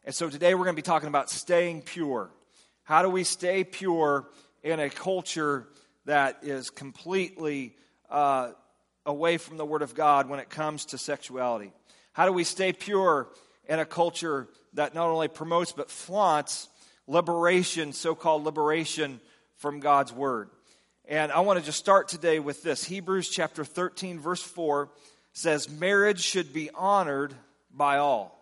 And so today we're going to be talking about staying pure. How do we stay pure in a culture that is completely away from the Word of God when it comes to sexuality? How do we stay pure in a culture that not only promotes but flaunts liberation, so-called liberation from God's Word? And I want to just start today with this. Hebrews chapter 13, verse 4 says, marriage should be honored by all,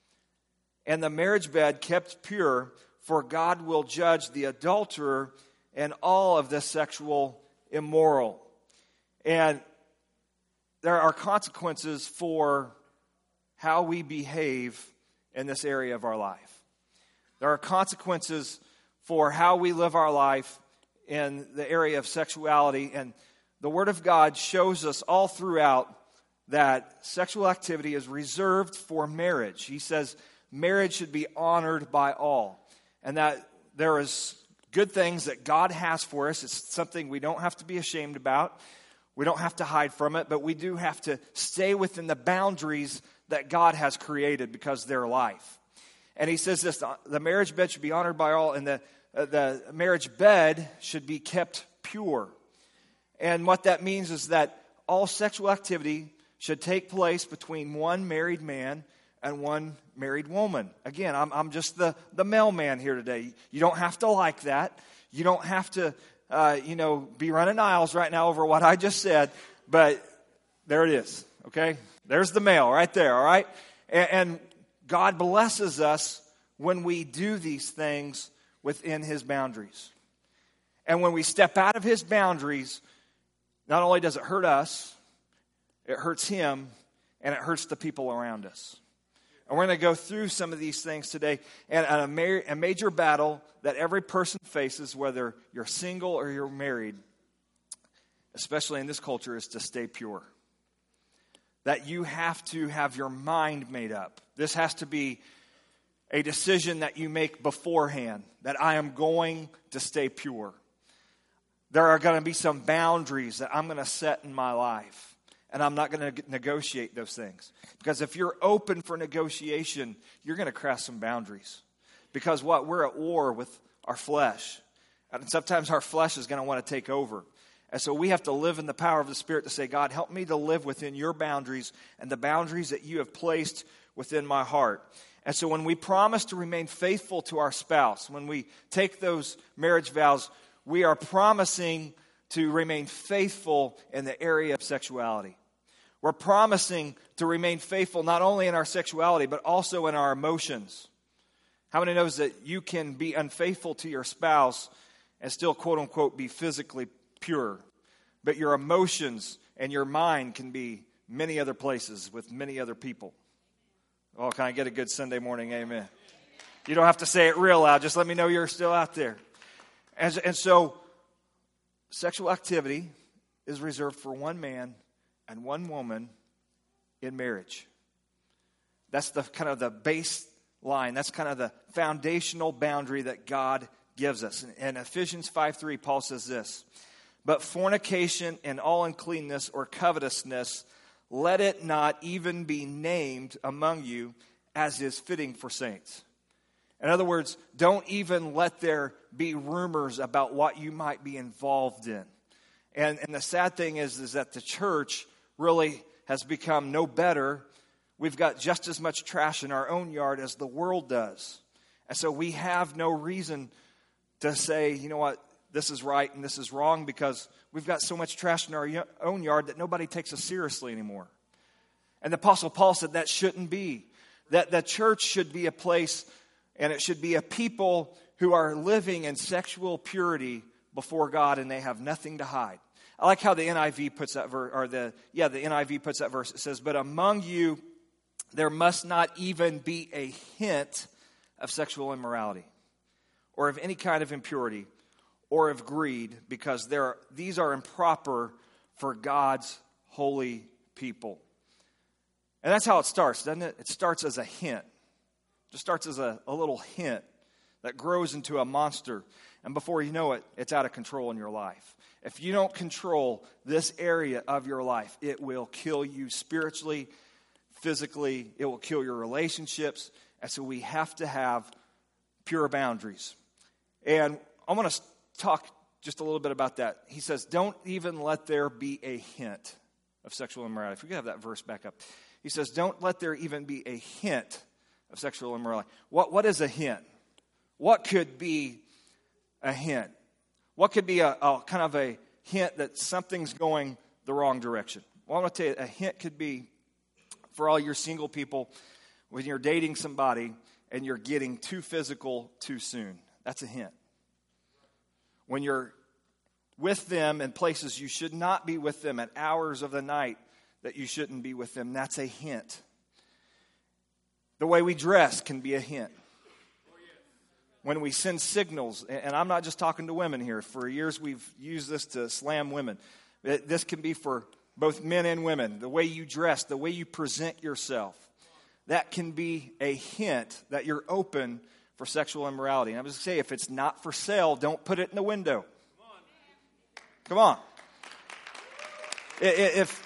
and the marriage bed kept pure, for God will judge the adulterer and all of the sexual immoral. And there are consequences for how we behave in this area of our life. There are consequences for how we live our life in the area of sexuality. And the Word of God shows us all throughout that sexual activity is reserved for marriage. He says marriage should be honored by all. And that there is good things that God has for us. It's something we don't have to be ashamed about. We don't have to hide from it, but we do have to stay within the boundaries that God has created because they're life. And he says this, the marriage bed should be honored by all, and the marriage bed should be kept pure. And what that means is that all sexual activity should take place between one married man and one married woman. Again, I'm just the mailman here today. You don't have to like that. You don't have to, be running aisles right now over what I just said. But there it is, okay? There's the mail right there, all right? And God blesses us when we do these things within His boundaries. And when we step out of His boundaries, not only does it hurt us, it hurts Him, and it hurts the people around us. And we're going to go through some of these things today. And a major battle that every person faces, whether you're single or you're married, especially in this culture, is to stay pure. That you have to have your mind made up. This has to be a decision that you make beforehand, that I am going to stay pure. There are going to be some boundaries that I'm going to set in my life, and I'm not going to negotiate those things. Because if you're open for negotiation, you're going to cross some boundaries. Because we're at war with our flesh. And sometimes our flesh is going to want to take over. And so we have to live in the power of the Spirit to say, God, help me to live within your boundaries and the boundaries that you have placed within my heart. And so when we promise to remain faithful to our spouse, when we take those marriage vows, we are promising to remain faithful in the area of sexuality. We're promising to remain faithful not only in our sexuality, but also in our emotions. How many knows that you can be unfaithful to your spouse and still, quote unquote, be physically pure? But your emotions and your mind can be many other places with many other people. Oh, can I get a good Sunday morning amen? You don't have to say it real loud. Just let me know you're still out there. And so, sexual activity is reserved for one man and one woman in marriage. That's the kind of the baseline. That's kind of the foundational boundary that God gives us. In Ephesians 5:3, Paul says this, but fornication and all uncleanness or covetousness, let it not even be named among you as is fitting for saints. In other words, don't even let there be rumors about what you might be involved in. And the sad thing is that the church really has become no better. We've got just as much trash in our own yard as the world does. And so we have no reason to say, you know what, this is right and this is wrong, because we've got so much trash in our own yard that nobody takes us seriously anymore. And the Apostle Paul said that shouldn't be. That the church should be a place, and it should be a people who are living in sexual purity before God, and they have nothing to hide. I like how the NIV puts that verse, the NIV puts that verse. It says, but among you there must not even be a hint of sexual immorality, or of any kind of impurity, or of greed, because these are improper for God's holy people. And that's how it starts, doesn't it? It starts as a hint. It just starts as a little hint that grows into a monster. And before you know it, it's out of control in your life. If you don't control this area of your life, it will kill you spiritually, physically. It will kill your relationships. And so we have to have pure boundaries. And I want to talk just a little bit about that. He says, don't even let there be a hint of sexual immorality. If we could have that verse back up. He says, don't let there even be a hint of sexual immorality. What is a hint? What could be a hint? What could be a kind of a hint that something's going the wrong direction? Well, I'm going to tell you, a hint could be, for all your single people, when you're dating somebody and you're getting too physical too soon. That's a hint. When you're with them in places you should not be with them, at hours of the night that you shouldn't be with them, that's a hint. The way we dress can be a hint. When we send signals, and I'm not just talking to women here. For years we've used this to slam women. This can be for both men and women. The way you dress, the way you present yourself. That can be a hint that you're open for sexual immorality. And I was going to say, if it's not for sale, don't put it in the window. Come on. If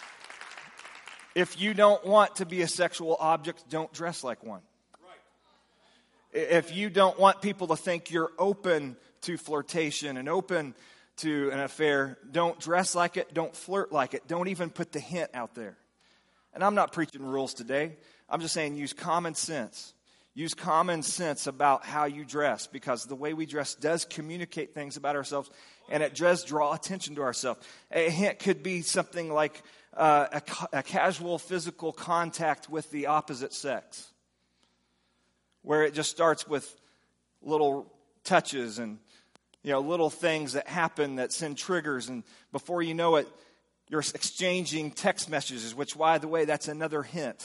you don't want to be a sexual object, don't dress like one. If you don't want people to think you're open to flirtation and open to an affair, don't dress like it, don't flirt like it, don't even put the hint out there. And I'm not preaching rules today. I'm just saying use common sense. Use common sense about how you dress, because the way we dress does communicate things about ourselves, and it does draw attention to ourselves. A hint could be something like a casual physical contact with the opposite sex, where it just starts with little touches and little things that happen that send triggers, and before you know it, you're exchanging text messages, which, by the way, that's another hint.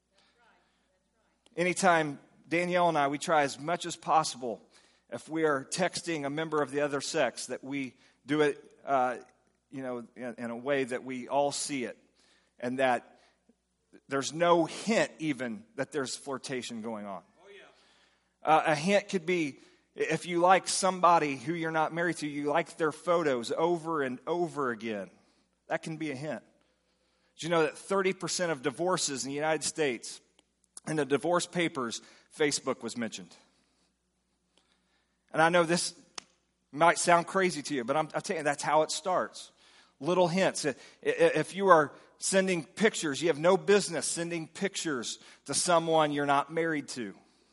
Anytime Danielle and I, we try as much as possible, if we are texting a member of the other sex, that we do it, in a way that we all see it, and that there's no hint even that there's flirtation going on. A hint could be, if you like somebody who you're not married to, you like their photos over and over again. That can be a hint. Did you know that 30% of divorces in the United States, in the divorce papers, Facebook was mentioned? And I know this might sound crazy to you, but I'm telling you, that's how it starts. Little hints. If you are sending pictures, you have no business sending pictures to someone you're not married to.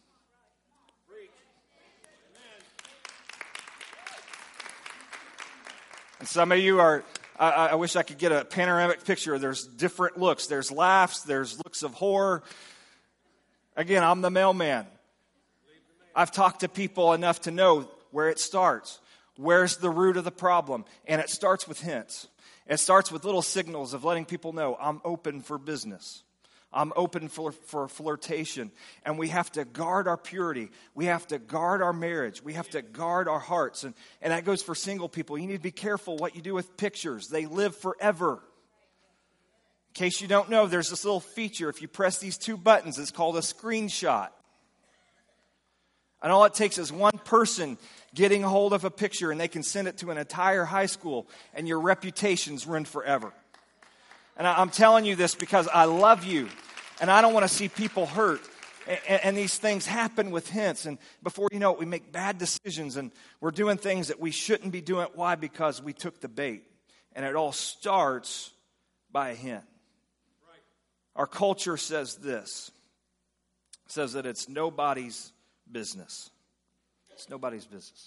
And some of you are, I wish I could get a panoramic picture. There's different looks. There's laughs. There's looks of horror. Again, I'm the mailman. I've talked to people enough to know where it starts. Where's the root of the problem? And it starts with hints. It starts with little signals of letting people know, I'm open for business. I'm open for flirtation. And we have to guard our purity. We have to guard our marriage. We have to guard our hearts. And that goes for single people. You need to be careful what you do with pictures. They live forever. In case you don't know, there's this little feature. If you press these two buttons, it's called a screenshot. And all it takes is one person getting a hold of a picture, and they can send it to an entire high school, and your reputation's ruined forever. And I'm telling you this because I love you, and I don't want to see people hurt. And these things happen with hints, and before you know it, we make bad decisions, and we're doing things that we shouldn't be doing. Why? Because we took the bait. And it all starts by a hint. Our culture says this. It says that it's nobody's business. It's nobody's business.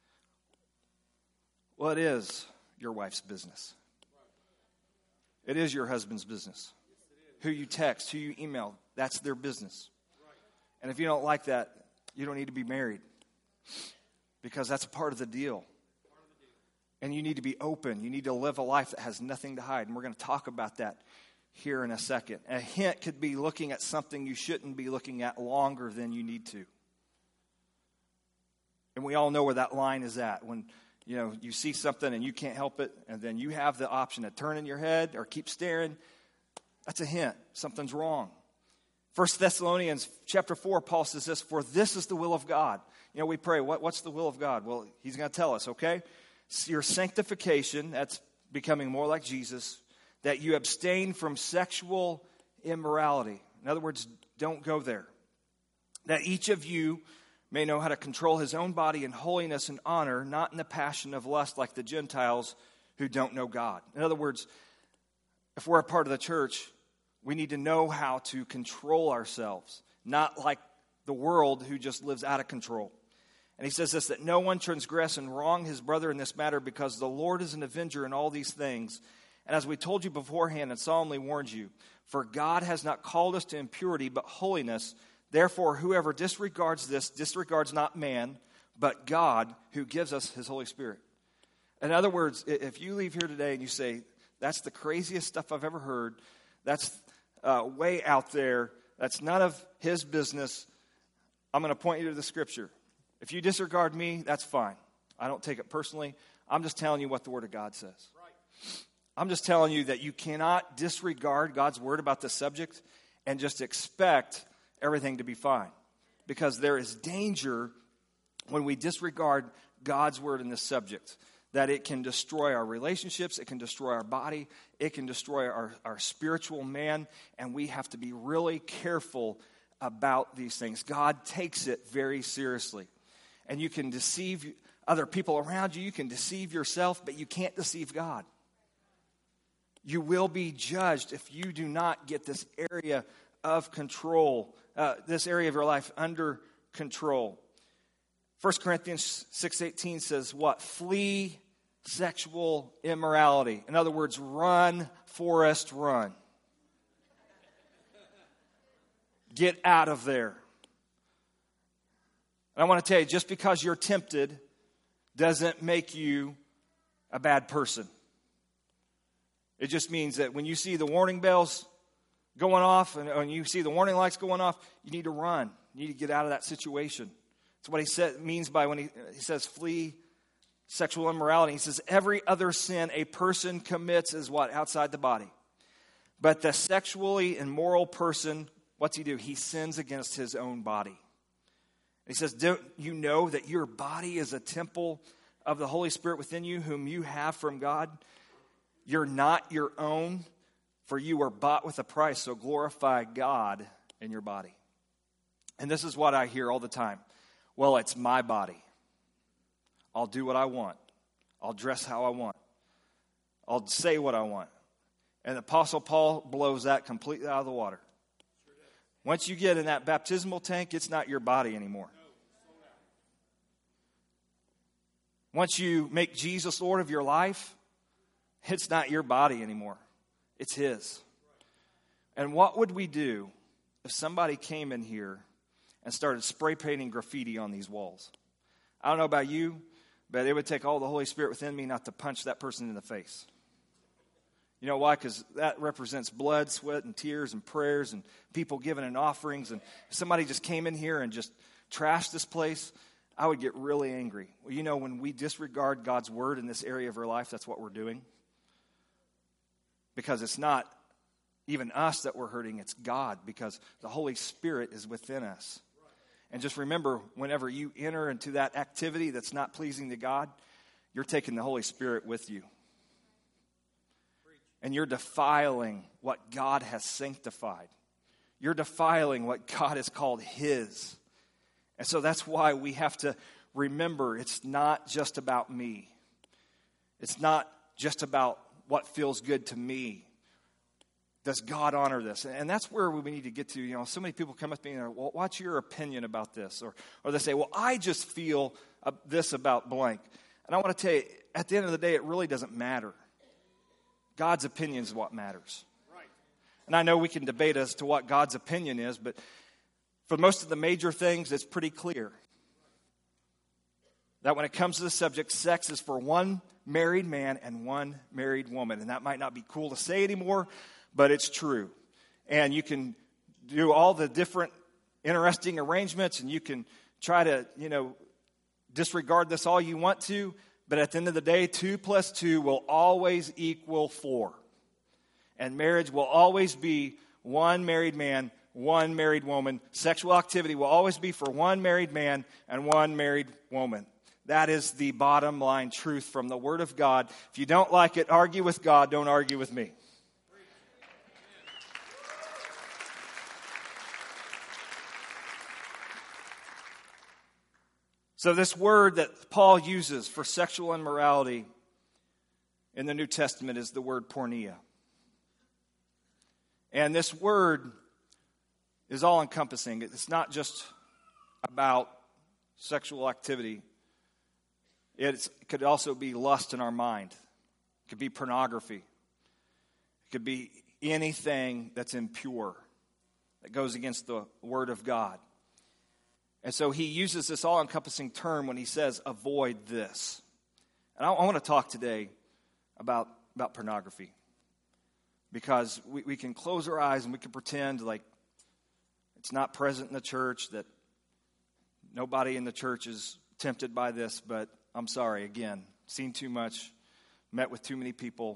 Well, it is your wife's business. It is your husband's business. Who you text, who you email, that's their business. And if you don't like that, you don't need to be married. Because that's a part of the deal. And you need to be open. You need to live a life that has nothing to hide. And we're going to talk about that here in a second. A hint could be looking at something you shouldn't be looking at longer than you need to. And we all know where that line is at. When you see something and you can't help it, and then you have the option to turn in your head or keep staring. That's a hint. Something's wrong. 1 Thessalonians chapter 4, Paul says this, for this is the will of God. We pray, what's the will of God? Well, he's going to tell us, okay? Your sanctification, that's becoming more like Jesus, that you abstain from sexual immorality. In other words, don't go there. that each of you may know how to control his own body in holiness and honor, not in the passion of lust like the Gentiles who don't know God. In other words, if we're a part of the church, we need to know how to control ourselves, not like the world who just lives out of control. And he says this, that no one transgress and wrong his brother in this matter, because the Lord is an avenger in all these things. And as we told you beforehand and solemnly warned you, for God has not called us to impurity, but holiness. Therefore, whoever disregards this disregards not man, but God, who gives us his Holy Spirit. In other words, if you leave here today and you say, that's the craziest stuff I've ever heard, that's way out there, that's none of his business, I'm going to point you to the Scripture. If you disregard me, that's fine. I don't take it personally. I'm just telling you what the Word of God says. Right. I'm just telling you that you cannot disregard God's Word about this subject and just expect everything to be fine. Because there is danger when we disregard God's Word in this subject, that it can destroy our relationships, it can destroy our body, it can destroy our spiritual man, and we have to be really careful about these things. God takes it very seriously. And you can deceive other people around you, you can deceive yourself, but you can't deceive God. You will be judged if you do not get this area of control, this area of your life under control. 1 Corinthians 6:18 says what? Flee sexual immorality. In other words, run, Forrest, run. Get out of there. And I want to tell you, just because you're tempted doesn't make you a bad person. It just means that when you see the warning bells going off and when you see the warning lights going off, you need to run. You need to get out of that situation. That's what he means by when he says flee sexual immorality. He says every other sin a person commits is what? Outside the body. But the sexually immoral person, what's he do? He sins against his own body. He says, don't you know that your body is a temple of the Holy Spirit within you, whom you have from God? You're not your own, for you were bought with a price, so glorify God in your body. And this is what I hear all the time. Well, it's my body. I'll do what I want. I'll dress how I want. I'll say what I want. And the Apostle Paul blows that completely out of the water. Once you get in that baptismal tank, it's not your body anymore. Once you make Jesus Lord of your life, it's not your body anymore. It's his. And what would we do if somebody came in here and started spray painting graffiti on these walls? I don't know about you, but it would take all the Holy Spirit within me not to punch that person in the face. You know why? Because that represents blood, sweat, and tears, and prayers, and people giving in offerings. And if somebody just came in here and just trashed this place, I would get really angry. Well, you know, when we disregard God's word in this area of our life, that's what we're doing. Because it's not even us that we're hurting, it's God, because the Holy Spirit is within us. And just remember, whenever you enter into that activity that's not pleasing to God, you're taking the Holy Spirit with you. And you're defiling what God has sanctified. You're defiling what God has called his. And so that's why we have to remember it's not just about me. It's not just about what feels good to me. Does God honor this? And that's where we need to get to. You know, so many people come up to me and say, well, what's your opinion about this? Or they say, well, I just feel this about blank. And I want to tell you, at the end of the day, it really doesn't matter. God's opinion is what matters. Right. And I know we can debate as to what God's opinion is, but for most of the major things, it's pretty clear that when it comes to the subject, sex is for one married man and one married woman. And that might not be cool to say anymore, but it's true. And you can do all the different interesting arrangements, and you can try to, disregard this all you want to, but at the end of the day, 2 + 2 will always equal 4. And marriage will always be one married man, one married woman. Sexual activity will always be for one married man and one married woman. That is the bottom line truth from the Word of God. If you don't like it, argue with God, don't argue with me. So this word that Paul uses for sexual immorality in the New Testament is the word porneia. And this word is all-encompassing. It's not just about sexual activity. It could also be lust in our mind. It could be pornography. It could be anything that's impure, that goes against the Word of God. And so he uses this all-encompassing term when he says, avoid this. And I want to talk today about pornography. Because we can close our eyes and we can pretend like it's not present in the church, that nobody in the church is tempted by this. But I'm sorry, again, seen too much, met with too many people.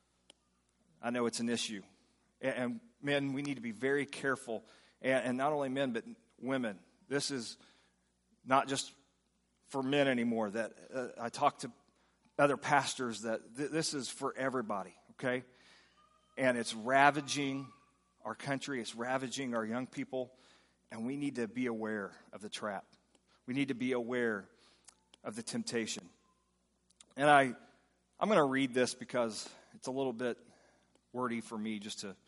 I know it's an issue. And men, we need to be very careful. And not only men, but women. This is not just for men anymore. That I talk to other pastors that this is for everybody, okay? And it's ravaging our country. It's ravaging our young people. And we need to be aware of the trap. We need to be aware of the temptation. And I'm going to read this because it's a little bit wordy for me just to,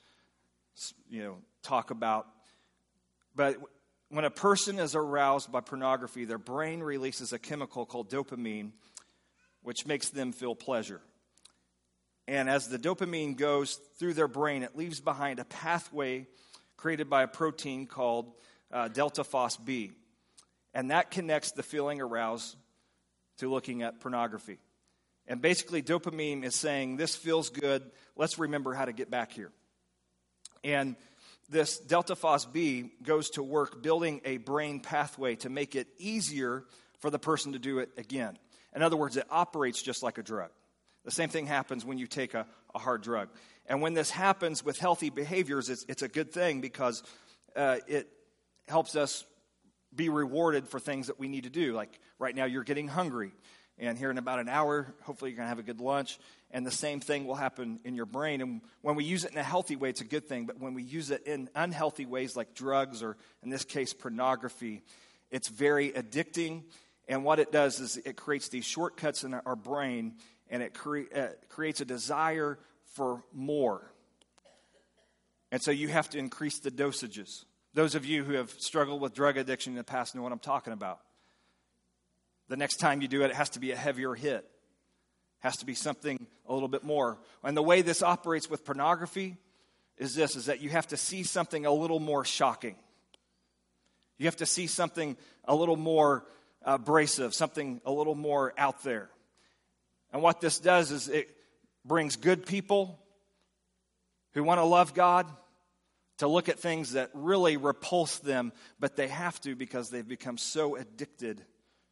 talk about. But when a person is aroused by pornography, their brain releases a chemical called dopamine, which makes them feel pleasure. And as the dopamine goes through their brain, it leaves behind a pathway created by a protein called delta phos-B. And that connects the feeling aroused to looking at pornography. And basically, dopamine is saying, this feels good, let's remember how to get back here. And this delta phos-B goes to work building a brain pathway to make it easier for the person to do it again. In other words, it operates just like a drug. The same thing happens when you take a hard drug. And when this happens with healthy behaviors, it's a good thing because it helps us be rewarded for things that we need to do. Like right now, you're getting hungry. And here in about an hour, hopefully you're going to have a good lunch. And the same thing will happen in your brain. And when we use it in a healthy way, it's a good thing. But when we use it in unhealthy ways like drugs or, in this case, pornography, it's very addicting. And what it does is it creates these shortcuts in our brain, and it creates a desire for more. And so you have to increase the dosages. Those of you who have struggled with drug addiction in the past know what I'm talking about. The next time you do it, it has to be a heavier hit. It has to be something a little bit more. And the way this operates with pornography is that you have to see something a little more shocking. You have to see something a little more abrasive, something a little more out there. And what this does is it brings good people who want to love God to look at things that really repulse them, but they have to because they've become so addicted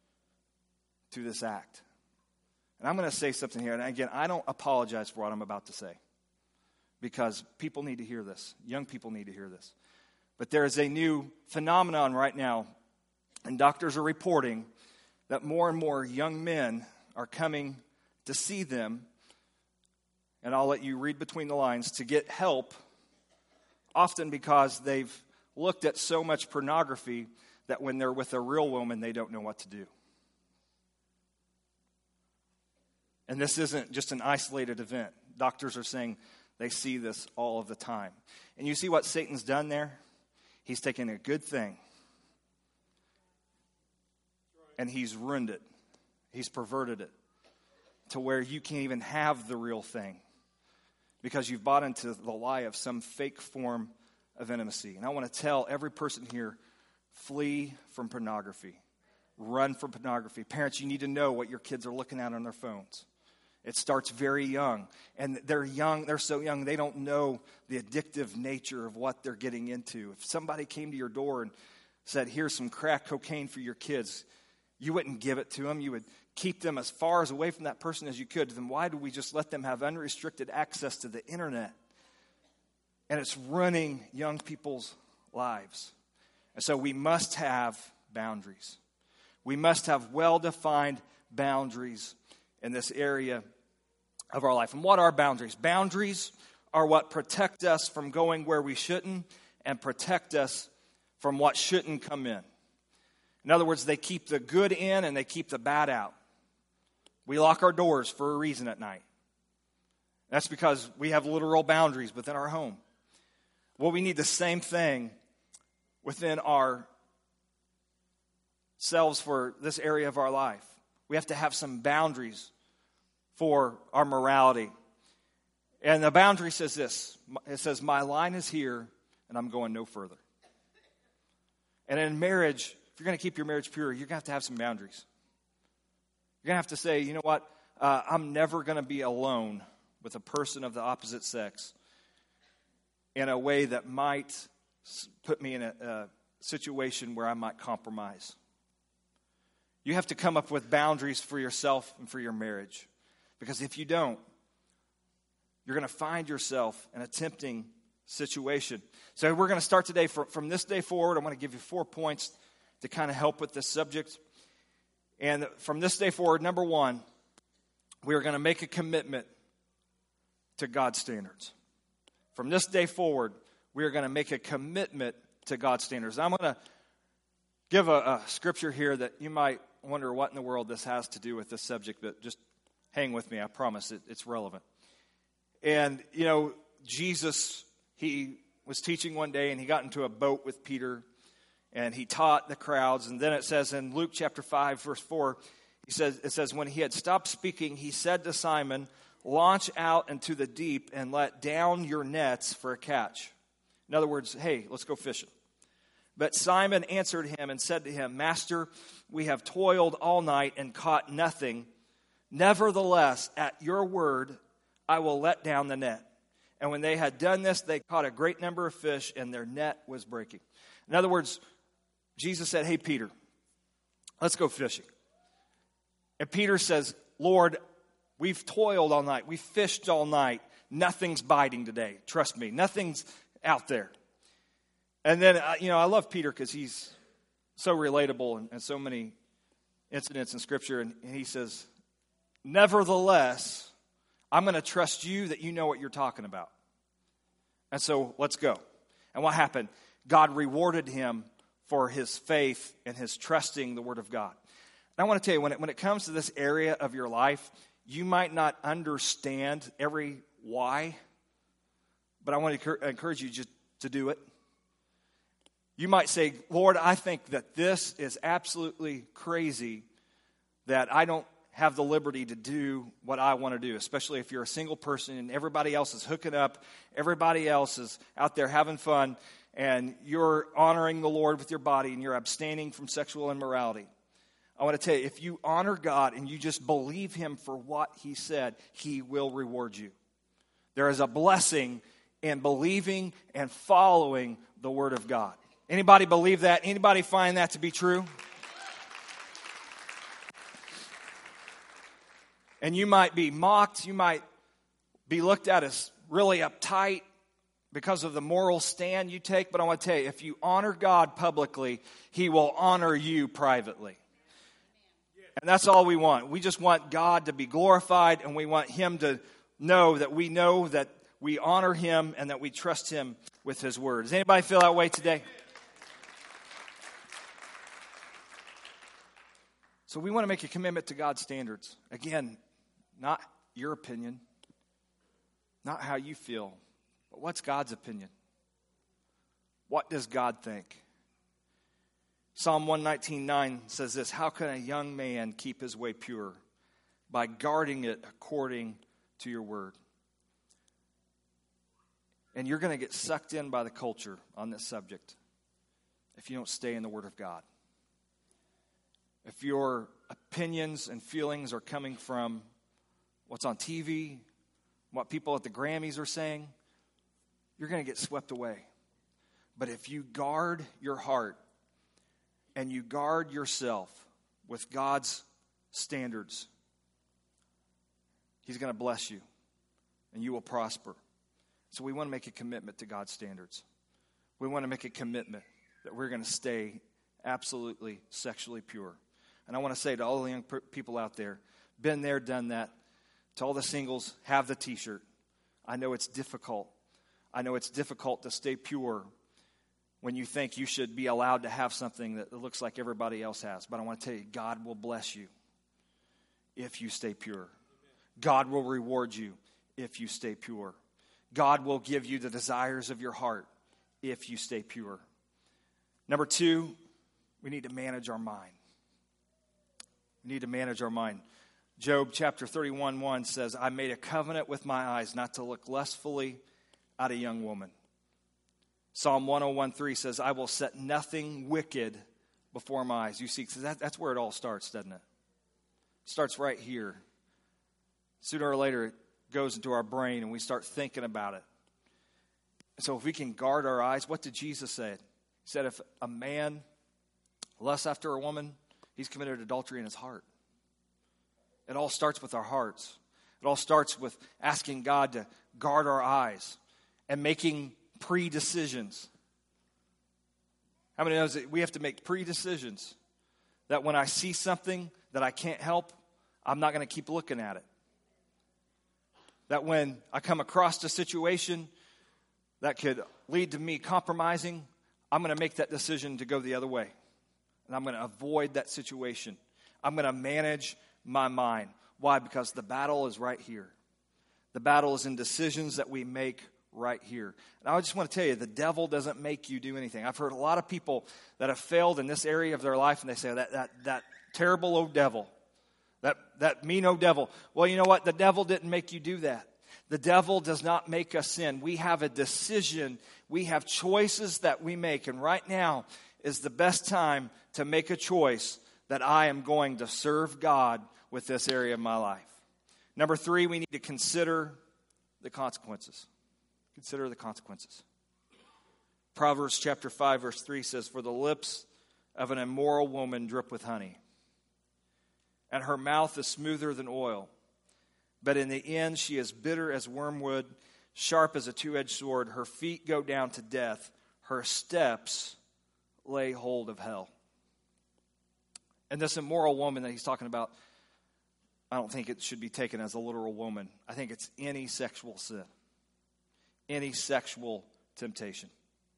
to this act. And I'm going to say something here. And again, I don't apologize for what I'm about to say because people need to hear this. Young people need to hear this. But there is a new phenomenon right now, and doctors are reporting that more and more young men are coming to see them, and I'll let you read between the lines, to get help, often because they've looked at so much pornography that when they're with a real woman, they don't know what to do. And this isn't just an isolated event. Doctors are saying they see this all of the time. And you see what Satan's done there? He's taken a good thing and he's ruined it. He's perverted it to where you can't even have the real thing because you've bought into the lie of some fake form of intimacy. And I want to tell every person here, flee from pornography. Run from pornography. Parents, you need to know what your kids are looking at on their phones. It starts very young. And they're young, they're so young, they don't know the addictive nature of what they're getting into. If somebody came to your door and said, here's some crack cocaine for your kids, you wouldn't give it to them. You would keep them as far as away from that person as you could. Then why do we just let them have unrestricted access to the internet? And it's running young people's lives. And so we must have boundaries. We must have well-defined boundaries in this area of our life. And what are boundaries? Boundaries are what protect us from going where we shouldn't and protect us from what shouldn't come in. In other words, they keep the good in and they keep the bad out. We lock our doors for a reason at night. That's because we have literal boundaries within our home. Well, we need the same thing within ourselves for this area of our life. We have to have some boundaries for our morality. And the boundary says this. It says, my line is here and I'm going no further. And in marriage, if you're going to keep your marriage pure, you're going to have some boundaries. You're going to have to say, you know what? I'm never going to be alone with a person of the opposite sex in a way that might put me in a situation where I might compromise. You have to come up with boundaries for yourself and for your marriage. Because if you don't, you're going to find yourself in a tempting situation. So we're going to start today. From this day forward, I'm going to give you 4 points to kind of help with this subject. And from this day forward, number one, we are going to make a commitment to God's standards. From this day forward, we are going to make a commitment to God's standards. I'm going to give a scripture here that you might wonder what in the world this has to do with this subject, but just hang with me. I promise it's relevant. And, you know, Jesus, he was teaching one day and he got into a boat with Peter and he taught the crowds. And then it says in Luke chapter 5, verse 4, it says, when he had stopped speaking, he said to Simon, launch out into the deep and let down your nets for a catch. In other words, hey, let's go fishing. But Simon answered him and said to him, Master, we have toiled all night and caught nothing. Nevertheless, at your word, I will let down the net. And when they had done this, they caught a great number of fish, and their net was breaking. In other words, Jesus said, hey, Peter, let's go fishing. And Peter says, Lord, we've toiled all night. We've fished all night. Nothing's biting today. Trust me, nothing's out there. And then, I love Peter because he's so relatable and so many incidents in Scripture. And he says, nevertheless, I'm going to trust you that you know what you're talking about. And so let's go. And what happened? God rewarded him for his faith and his trusting the Word of God. And I want to tell you, when it comes to this area of your life, you might not understand every why, but I want to encourage you just to do it. You might say, Lord, I think that this is absolutely crazy that I don't have the liberty to do what I want to do, especially if you're a single person and everybody else is hooking up, everybody else is out there having fun, and you're honoring the Lord with your body and you're abstaining from sexual immorality. I want to tell you, if you honor God and you just believe Him for what He said, He will reward you. There is a blessing in believing and following the Word of God. Anybody believe that? Anybody find that to be true? And you might be mocked. You might be looked at as really uptight because of the moral stand you take. But I want to tell you, if you honor God publicly, He will honor you privately. And that's all we want. We just want God to be glorified, and we want Him to know that we honor Him and that we trust Him with His word. Does anybody feel that way today? So we want to make a commitment to God's standards. Again, not your opinion, not how you feel, but what's God's opinion? What does God think? Psalm 119:9 says this, how can a young man keep his way pure? By guarding it according to your word. And you're going to get sucked in by the culture on this subject if you don't stay in the Word of God. If your opinions and feelings are coming from what's on TV, what people at the Grammys are saying, you're going to get swept away. But if you guard your heart and you guard yourself with God's standards, He's going to bless you and you will prosper. So we want to make a commitment to God's standards. We want to make a commitment that we're going to stay absolutely sexually pure. And I want to say to all the young people out there, been there, done that. To all the singles, have the t-shirt. I know it's difficult. I know it's difficult to stay pure when you think you should be allowed to have something that looks like everybody else has. But I want to tell you, God will bless you if you stay pure. God will reward you if you stay pure. God will give you the desires of your heart if you stay pure. Number 2, we need to manage our mind. We need to manage our mind. Job chapter 31:1 says, I made a covenant with my eyes not to look lustfully at a young woman. Psalm 101:3 says, I will set nothing wicked before my eyes. You see, that's where it all starts, doesn't it? It starts right here. Sooner or later, it goes into our brain and we start thinking about it. So if we can guard our eyes, what did Jesus say? He said if a man lusts after a woman, he's committed adultery in his heart. It all starts with our hearts. It all starts with asking God to guard our eyes and making pre-decisions. How many knows that we have to make pre-decisions? That when I see something that I can't help, I'm not going to keep looking at it. That when I come across a situation that could lead to me compromising, I'm going to make that decision to go the other way. And I'm going to avoid that situation. I'm going to manage my mind. Why? Because the battle is right here. The battle is in decisions that we make right here. And I just want to tell you, the devil doesn't make you do anything. I've heard a lot of people that have failed in this area of their life, and they say, that terrible old devil, that mean old devil. Well, you know what? The devil didn't make you do that. The devil does not make us sin. We have a decision. We have choices that we make. And right now is the best time to make a choice that I am going to serve God with this area of my life. Number 3, we need to consider the consequences. Consider the consequences. Proverbs chapter 5, verse 3 says, for the lips of an immoral woman drip with honey, and her mouth is smoother than oil. But in the end she is bitter as wormwood, sharp as a two-edged sword. Her feet go down to death. Her steps lay hold of hell. And this immoral woman that he's talking about, I don't think it should be taken as a literal woman. I think it's any sexual sin. Any sexual temptation.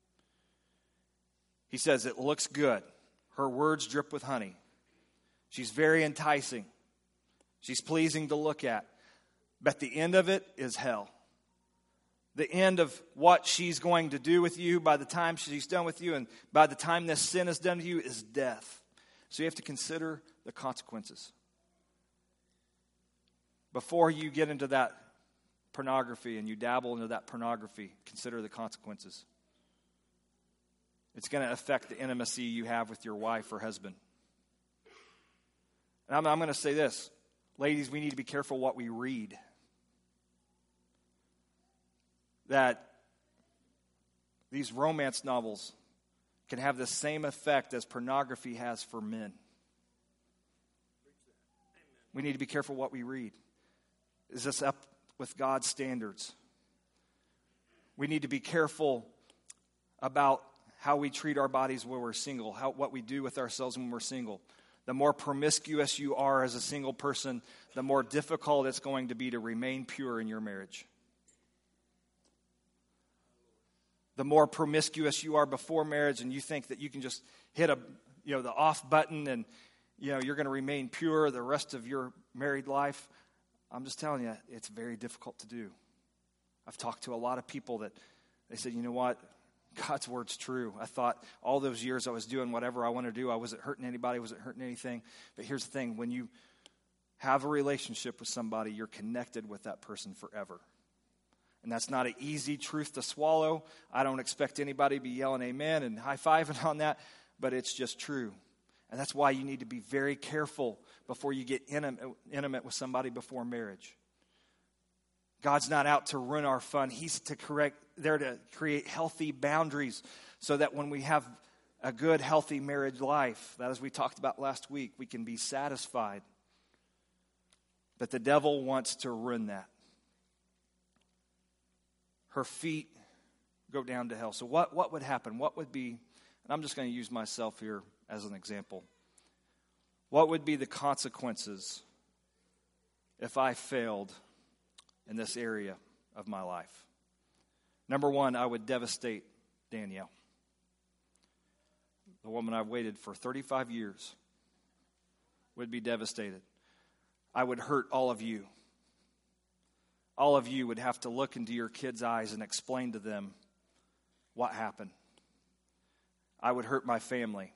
He says it looks good. Her words drip with honey. She's very enticing. She's pleasing to look at. But the end of it is hell. The end of what she's going to do with you by the time she's done with you and by the time this sin is done to you is death. So you have to consider the consequences. Before you get into that pornography and you dabble into that pornography, consider the consequences. It's going to affect the intimacy you have with your wife or husband. And I'm going to say this. Ladies, we need to be careful what we read. That these romance novels can have the same effect as pornography has for men. We need to be careful what we read. Is this up with God's standards? We need to be careful about how we treat our bodies when we're single, what we do with ourselves when we're single. The more promiscuous you are as a single person, the more difficult it's going to be to remain pure in your marriage. The more promiscuous you are before marriage and you think that you can just hit the off button and you're going to remain pure the rest of your married life, I'm just telling you, it's very difficult to do. I've talked to a lot of people that they said, you know what? God's word's true. I thought all those years I was doing whatever I wanted to do. I wasn't hurting anybody, wasn't hurting anything. But here's the thing. When you have a relationship with somebody, you're connected with that person forever. And that's not an easy truth to swallow. I don't expect anybody to be yelling amen and high-fiving on that, but it's just true. And that's why you need to be very careful before you get intimate with somebody before marriage. God's not out to ruin our fun. He's there to create healthy boundaries so that when we have a good, healthy marriage life, that as we talked about last week, we can be satisfied. But the devil wants to ruin that. Her feet go down to hell. So what would happen? What would be, and I'm just going to use myself here as an example. What would be the consequences if I failed in this area of my life? Number one, I would devastate Danielle. the woman I've waited for 35 years, would be devastated. I would hurt all of you. All of you would have to look into your kids' eyes and explain to them what happened. I would hurt my family.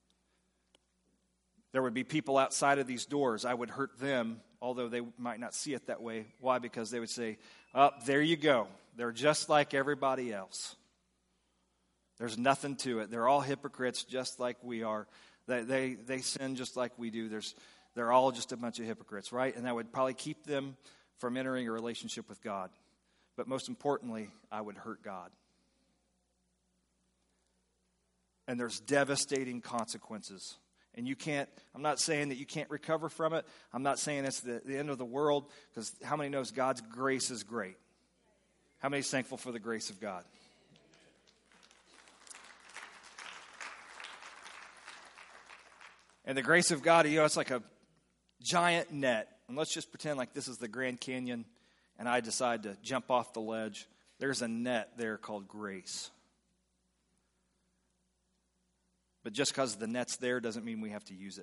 There would be people outside of these doors. I would hurt them, although they might not see it that way. Why? Because they would say, oh, there you go. They're just like everybody else. There's nothing to it. They're all hypocrites just like we are. They sin just like we do. They're all just a bunch of hypocrites, right? And that would probably keep them from entering a relationship with God. But most importantly, I would hurt God. And there's devastating consequences. And I'm not saying that you can't recover from it. I'm not saying it's the end of the world, because how many knows God's grace is great? How many is thankful for the grace of God? And the grace of God, it's like a giant net. And let's just pretend like this is the Grand Canyon and I decide to jump off the ledge. There's a net there called grace. But just because the net's there doesn't mean we have to use it.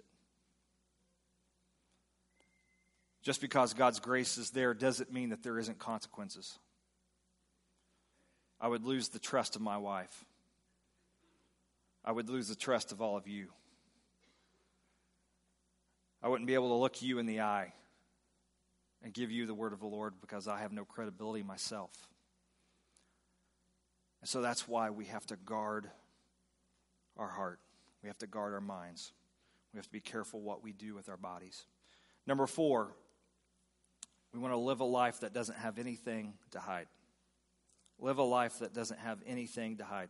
Just because God's grace is there doesn't mean that there isn't consequences. I would lose the trust of my wife. I would lose the trust of all of you. I wouldn't be able to look you in the eye and give you the word of the Lord because I have no credibility myself. And so that's why we have to guard our heart. We have to guard our minds. We have to be careful what we do with our bodies. Number 4, we want to live a life that doesn't have anything to hide. Live a life that doesn't have anything to hide.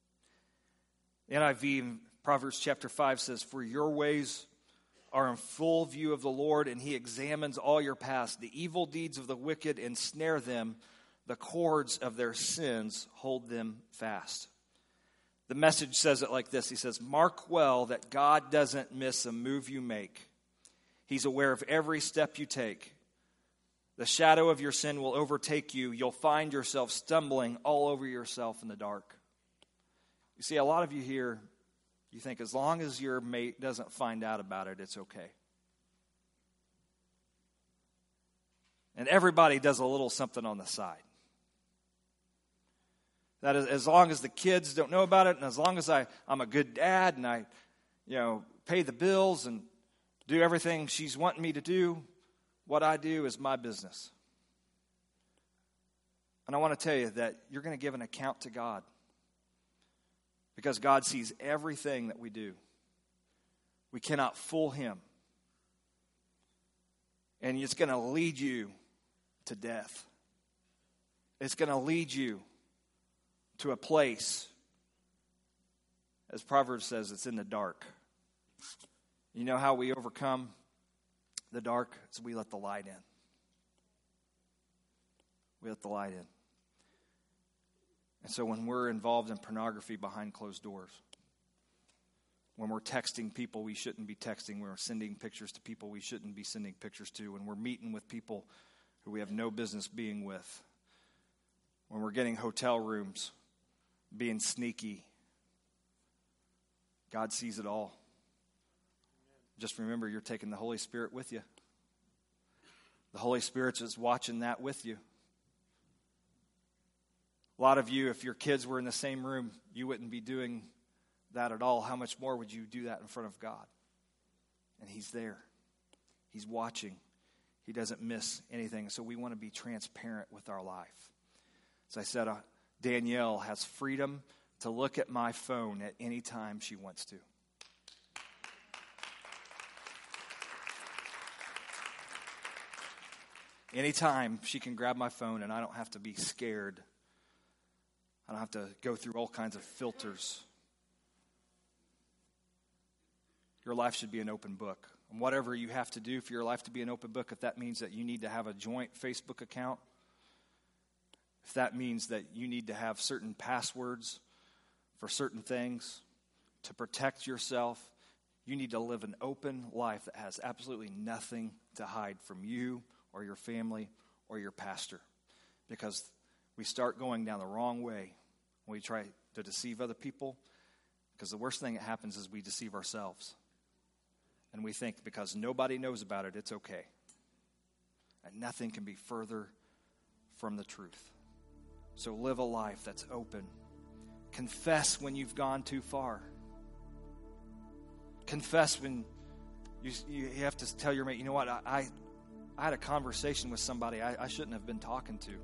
NIV in Proverbs chapter 5 says, "For your ways are in full view of the Lord, and he examines all your past. The evil deeds of the wicked ensnare them. The cords of their sins hold them fast." The Message says it like this. He says, "Mark well that God doesn't miss a move you make. He's aware of every step you take. The shadow of your sin will overtake you. You'll find yourself stumbling all over yourself in the dark." You see, a lot of you here, you think as long as your mate doesn't find out about it, it's okay. And everybody does a little something on the side. That is, as long as the kids don't know about it, and as long as I'm a good dad and I, pay the bills and do everything she's wanting me to do, what I do is my business. And I want to tell you that you're going to give an account to God. Because God sees everything that we do. We cannot fool him. And it's going to lead you to death. It's going to lead you to a place, as Proverbs says, it's in the dark. You know how we overcome the dark? It's we let the light in. We let the light in. And so when we're involved in pornography behind closed doors, when we're texting people we shouldn't be texting, when we're sending pictures to people we shouldn't be sending pictures to, when we're meeting with people who we have no business being with, when we're getting hotel rooms, being sneaky, God sees it all. Just remember, you're taking the Holy Spirit with you. The Holy Spirit's just watching that with you. A lot of you, if your kids were in the same room, you wouldn't be doing that at all. How much more would you do that in front of God? And he's there. He's watching. He doesn't miss anything. So we want to be transparent with our life. As I said, Danielle has freedom to look at my phone at any time she wants to. Anytime she can grab my phone and I don't have to be scared. I don't have to go through all kinds of filters. Your life should be an open book. And whatever you have to do for your life to be an open book, if that means that you need to have a joint Facebook account, if that means that you need to have certain passwords for certain things to protect yourself, you need to live an open life that has absolutely nothing to hide from you or your family or your pastor. Because we start going down the wrong way when we try to deceive other people, because Because the worst thing that happens is we deceive ourselves. And we think because nobody knows about it, it's okay. And nothing can be further from the truth. So live a life that's open. Confess when you've gone too far. Confess when you have to tell your mate, you know what, I had a conversation with somebody I shouldn't have been talking to.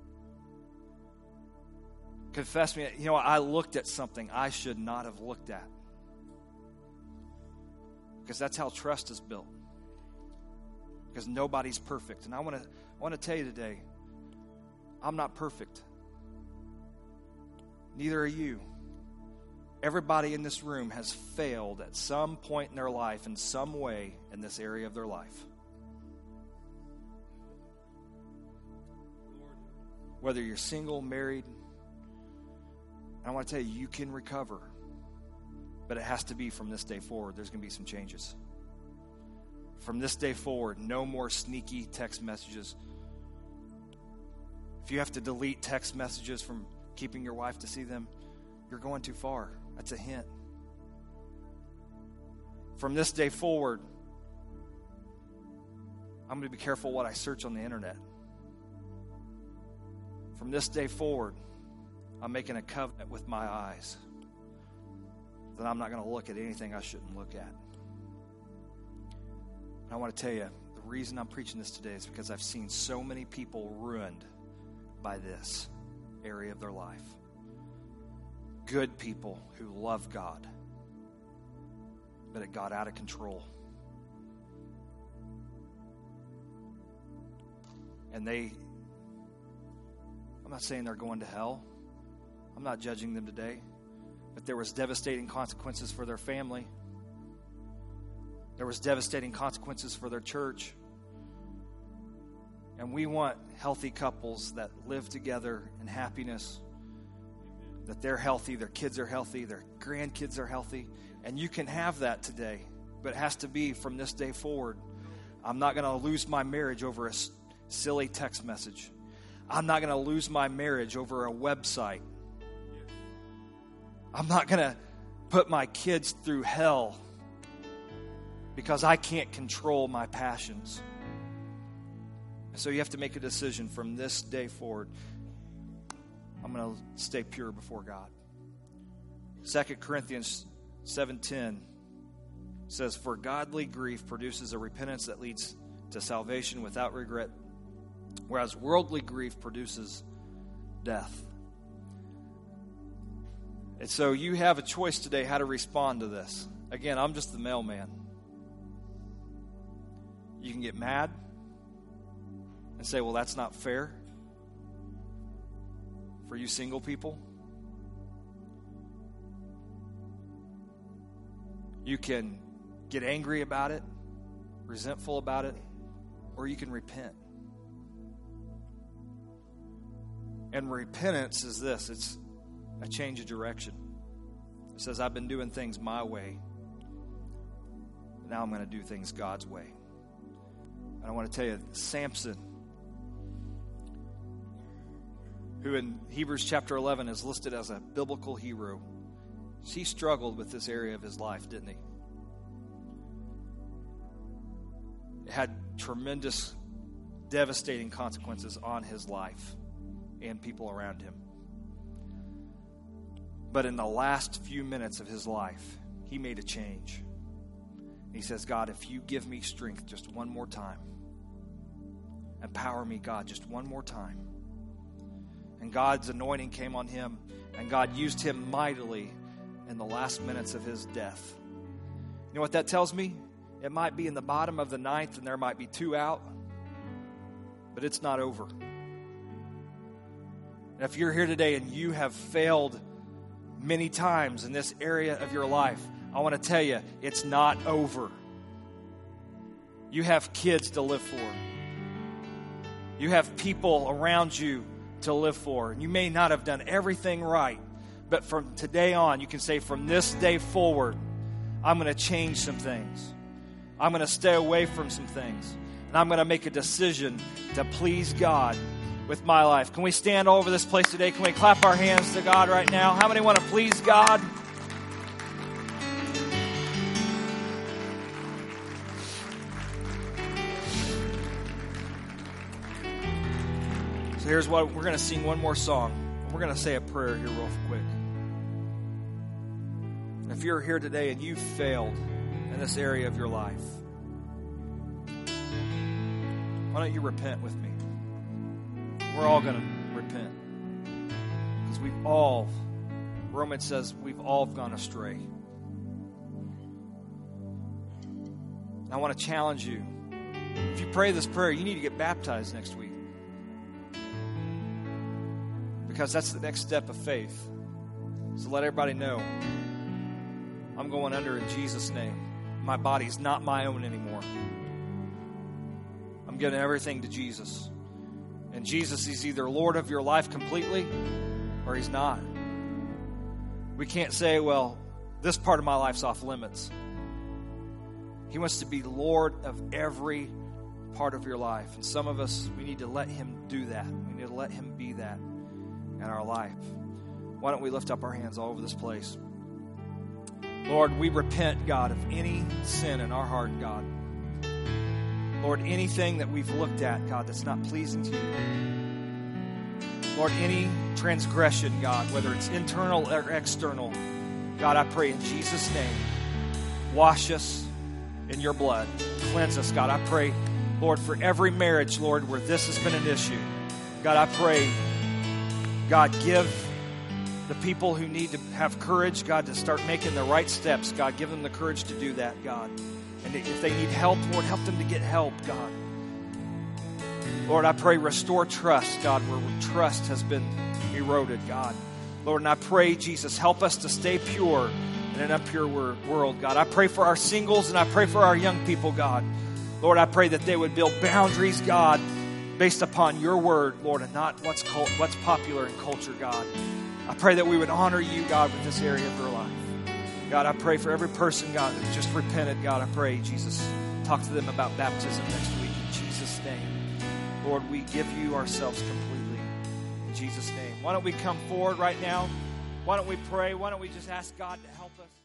Confess me, you know what, I looked at something I should not have looked at. Because that's how trust is built. Because nobody's perfect. And I want to tell you today, I'm not perfect. Neither are you. Everybody in this room has failed at some point in their life, in some way, in this area of their life. Whether you're single, married, I want to tell you, you can recover. But it has to be from this day forward. There's going to be some changes. From this day forward, no more sneaky text messages. If you have to delete text messages from keeping your wife to see them, you're going too far. That's a hint. From this day forward, I'm going to be careful what I search on the internet. From this day forward, I'm making a covenant with my eyes that I'm not going to look at anything I shouldn't look at. And I want to tell you, the reason I'm preaching this today is because I've seen so many people ruined by this area of their life. Good people who love God, but it got out of control. And I'm not saying they're going to hell. I'm not judging them today. But there was devastating consequences for their family. There was devastating consequences for their church. And we want healthy couples that live together in happiness, that they're healthy, their kids are healthy, their grandkids are healthy. And you can have that today, but it has to be from this day forward. I'm not going to lose my marriage over a silly text message. I'm not going to lose my marriage over a website. I'm not going to put my kids through hell because I can't control my passions. So you have to make a decision from this day forward. I'm going to stay pure before God. 2 Corinthians 7:10 says, "For godly grief produces a repentance that leads to salvation without regret, whereas worldly grief produces death." And so you have a choice today how to respond to this. Again, I'm just the mailman. You can get mad and say, well, that's not fair for you single people. You can get angry about it, resentful about it, or you can repent. And repentance is this. It's a change of direction. It says, I've been doing things my way. Now I'm going to do things God's way. And I want to tell you, Samson, who in Hebrews chapter 11 is listed as a biblical hero, he struggled with this area of his life, didn't he? It had tremendous, devastating consequences on his life and people around him. But in the last few minutes of his life, he made a change. He says, God, if you give me strength just one more time, empower me, God, just one more time. And God's anointing came on him, and God used him mightily in the last minutes of his death. You know what that tells me? It might be in the bottom of the ninth, and there might be 2 out, but it's not over. And if you're here today and you have failed many times in this area of your life, I want to tell you, it's not over. You have kids to live for. You have people around you to live for. And you may not have done everything right, but from today on, you can say, from this day forward, I'm going to change some things. I'm going to stay away from some things. And I'm going to make a decision to please God with my life. Can we stand all over this place today? Can we clap our hands to God right now? How many want to please God? So here's what we're going to sing one more song. We're going to say a prayer here real quick. If you're here today and you've failed in this area of your life, why don't you repent with me? We're all going to repent. Because Romans says we've all gone astray. And I want to challenge you. If you pray this prayer, you need to get baptized next week. Because that's the next step of faith. So let everybody know, I'm going under in Jesus' name. My body's not my own anymore. I'm giving everything to Jesus. And Jesus is either Lord of your life completely or He's not. We can't say, well, this part of my life's off limits. He wants to be Lord of every part of your life. And some of us, we need to let Him do that. We need to let Him be that in our life. Why don't we lift up our hands all over this place? Lord, we repent, God, of any sin in our heart, God. Lord, anything that we've looked at, God, that's not pleasing to you. Lord, any transgression, God, whether it's internal or external, God, I pray in Jesus' name, wash us in your blood. Cleanse us, God. I pray, Lord, for every marriage, Lord, where this has been an issue. God, I pray, God, give the people who need to have courage, God, to start making the right steps. God, give them the courage to do that, God. And if they need help, Lord, help them to get help, God. Lord, I pray restore trust, God, where trust has been eroded, God. Lord, and I pray, Jesus, help us to stay pure in an impure world, God. I pray for our singles and I pray for our young people, God. Lord, I pray that they would build boundaries, God, based upon your word, Lord, and not what's popular in culture, God. I pray that we would honor you, God, with this area of their life. God, I pray for every person, God, that just repented. God, I pray, Jesus, talk to them about baptism next week in Jesus' name. Lord, we give you ourselves completely in Jesus' name. Why don't we come forward right now? Why don't we pray? Why don't we just ask God to help us?